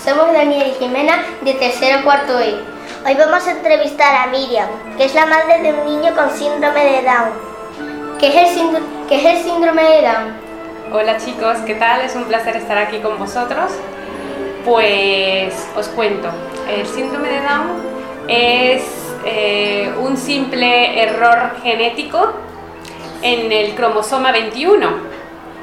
Somos Daniel y Jimena de tercero cuarto E. Hoy vamos a entrevistar a Miriam, que es la madre de un niño con síndrome de Down. ¿Qué es el síndrome de Down? Hola chicos, ¿qué tal? Es un placer estar aquí con vosotros. Pues os cuento, el síndrome de Down es un simple error genético en el cromosoma 21.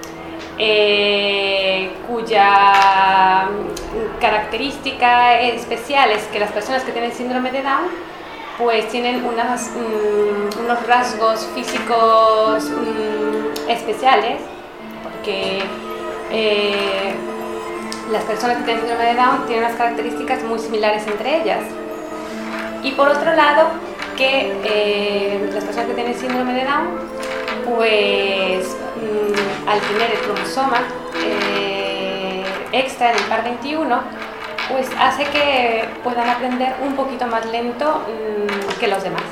Cuya característica especial es que las personas que tienen síndrome de Down pues tienen unos rasgos físicos especiales, porque las personas que tienen síndrome de Down tienen unas características muy similares entre ellas. Y por otro lado, que las personas que tienen síndrome de Down pues al tener el cromosoma extra en el par 21, pues hace que puedan aprender un poquito más lento que los demás.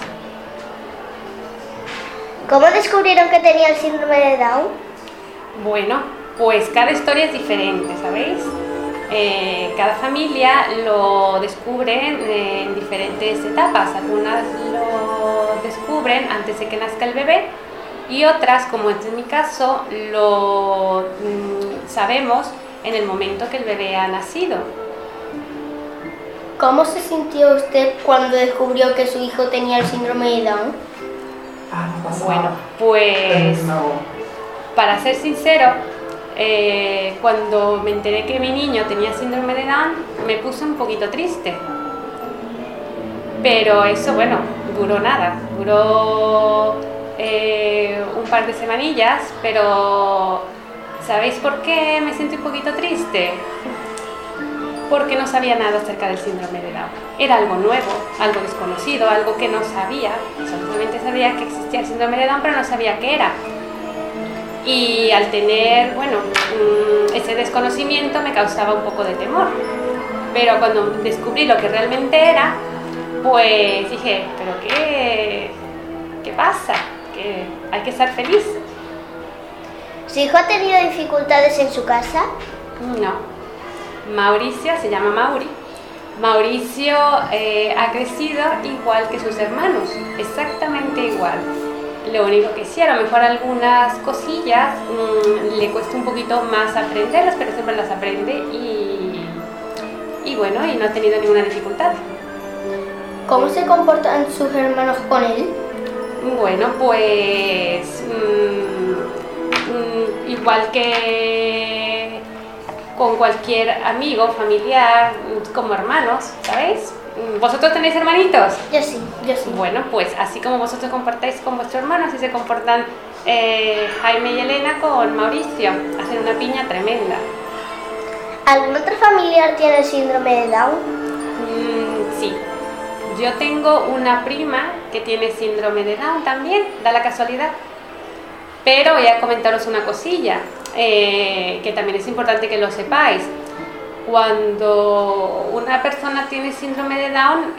¿Cómo descubrieron que tenía el síndrome de Down? Bueno, pues cada historia es diferente, ¿sabéis? Cada familia lo descubre en diferentes etapas. Algunas lo descubren antes de que nazca el bebé, y otras, como es en mi caso, lo sabemos en el momento que el bebé ha nacido. ¿Cómo se sintió usted cuando descubrió que su hijo tenía el síndrome de Down? Bueno, pues para ser sincero, cuando me enteré que mi niño tenía síndrome de Down, me puse un poquito triste. Pero eso, bueno, duró nada, duró un par de semanillas, pero ¿sabéis por qué me sentí un poquito triste? Porque no sabía nada acerca del síndrome de Down. Era algo nuevo, algo desconocido, algo que no sabía. Solamente sabía que existía el síndrome de Down, pero no sabía qué era. Y al tener, bueno, ese desconocimiento me causaba un poco de temor. Pero cuando descubrí lo que realmente era, pues dije, ¿pero qué pasa? Que hay que estar feliz. ¿Su hijo ha tenido dificultades en su casa? No. Mauricio, se llama Mauri. Mauricio ha crecido igual que sus hermanos, exactamente igual. Lo único que sí, a lo mejor algunas cosillas le cuesta un poquito más aprenderlas, pero siempre las aprende y bueno, y no ha tenido ninguna dificultad. ¿Cómo se comportan sus hermanos con él? Bueno, pues igual que con cualquier amigo, familiar, como hermanos, ¿sabéis? ¿Vosotros tenéis hermanitos? Yo sí. Bueno, pues así como vosotros comportáis con vuestro hermano, así se comportan Jaime y Elena con Mauricio. Hacen una piña tremenda. ¿Algún otro familiar tiene el síndrome de Down? Sí. Yo tengo una prima que tiene síndrome de Down también, da la casualidad. Pero voy a comentaros una cosilla, que también es importante que lo sepáis. Cuando una persona tiene síndrome de Down,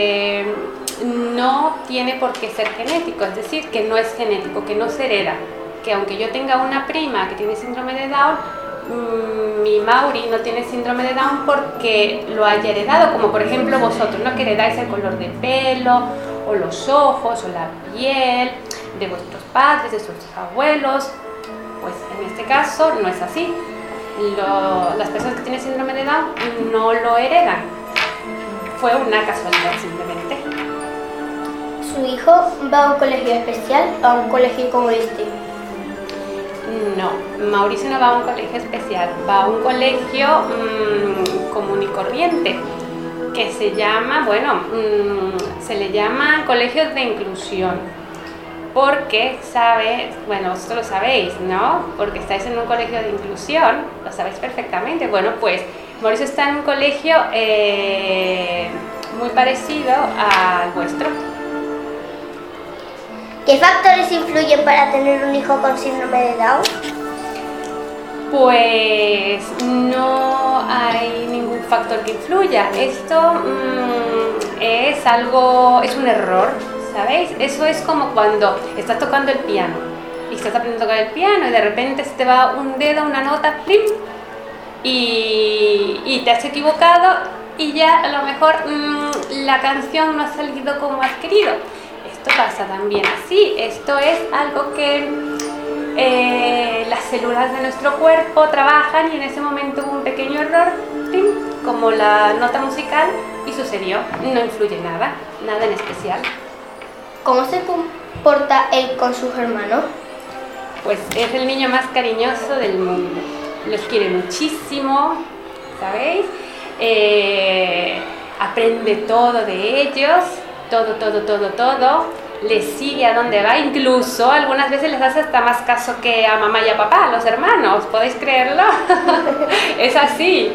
no tiene por qué ser genético, es decir, que no es genético, que no se hereda. Que aunque yo tenga una prima que tiene síndrome de Down, mi Mauri no tiene síndrome de Down porque lo haya heredado, como por ejemplo vosotros, ¿no? Que heredáis el color de pelo, o los ojos, o la piel de vuestros padres, de sus abuelos. Pues en este caso no es así. Las personas que tienen síndrome de Down no lo heredan. Fue una casualidad simplemente. ¿Su hijo va a un colegio especial o a un colegio como este? No, Mauricio no va a un colegio especial, va a un colegio común y corriente, que se llama, se le llama colegios de inclusión, porque vosotros lo sabéis, ¿no? Porque estáis en un colegio de inclusión, lo sabéis perfectamente. Bueno, pues Mauricio está en un colegio muy parecido al vuestro. ¿Qué factores influyen para tener un hijo con síndrome de Down? Pues no hay ningún factor que influya. Esto es un error, ¿sabéis? Eso es como cuando estás tocando el piano y estás aprendiendo a tocar el piano y de repente se te va un dedo, una nota, ¡plim! y te has equivocado y ya a lo mejor la canción no ha salido como has querido. Esto pasa también así, esto es algo que las células de nuestro cuerpo trabajan y en ese momento hubo un pequeño error, ¡tim!, como la nota musical, y sucedió. No influye nada, nada en especial. ¿Cómo se comporta él con sus hermanos? Pues es el niño más cariñoso del mundo. Los quiere muchísimo, ¿sabéis? Aprende todo de ellos, todo. Les sigue a donde va, incluso algunas veces les hace hasta más caso que a mamá y a papá, a los hermanos, ¿podéis creerlo? Es así.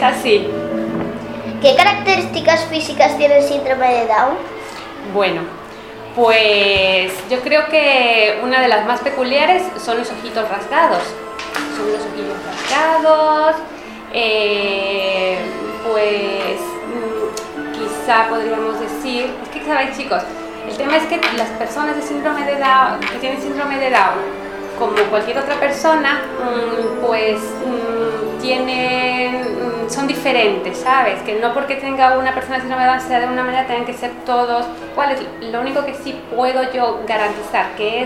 ¿Qué características físicas tiene el síndrome de Down? Bueno, pues yo creo que una de las más peculiares son los ojitos rasgados. Pues quizá podríamos decir, es que sabéis, chicos, el tema es que las personas de síndrome de Down, que tienen síndrome de Down, como cualquier otra persona, pues son diferentes, ¿sabes? Que no porque tenga una persona de síndrome de Down sea de una manera, tengan que ser todos iguales. Lo único que sí puedo yo garantizar que es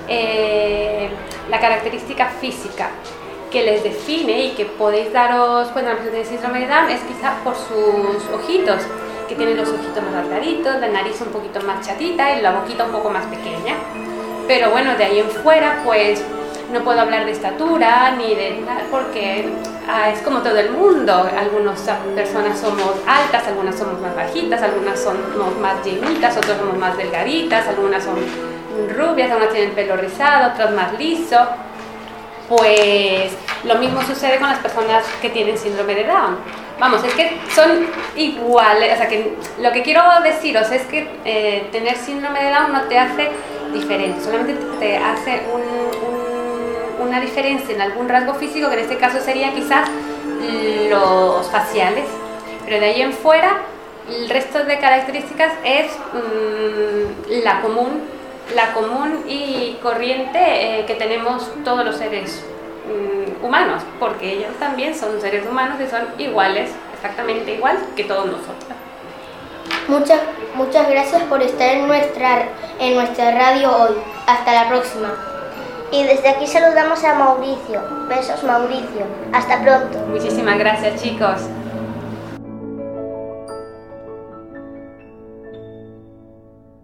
la característica física que les define y que podéis daros cuenta de síndrome de Down es quizá por sus ojitos, que tienen los ojitos más alargaditos, la nariz un poquito más chatita y la boquita un poco más pequeña. Pero bueno, de ahí en fuera pues no puedo hablar de estatura ni de nada porque es como todo el mundo. Algunas personas somos altas, algunas somos más bajitas, algunas somos más llenitas, otras somos más delgaditas, algunas son rubias, algunas tienen pelo rizado, otras más liso. Pues lo mismo sucede con las personas que tienen síndrome de Down. Vamos, es que son iguales, o sea que lo que quiero deciros es que tener síndrome de Down no te hace diferente, solamente te hace una diferencia en algún rasgo físico, que en este caso sería quizás los faciales, pero de ahí en fuera el resto de características es la común y corriente que tenemos todos los seres humanos, porque ellos también son seres humanos y son iguales, exactamente igual que todos nosotros. Muchas gracias por estar en nuestra radio hoy. Hasta la próxima. Y desde aquí saludamos a Mauricio. Besos, Mauricio. Hasta pronto. Muchísimas gracias, chicos.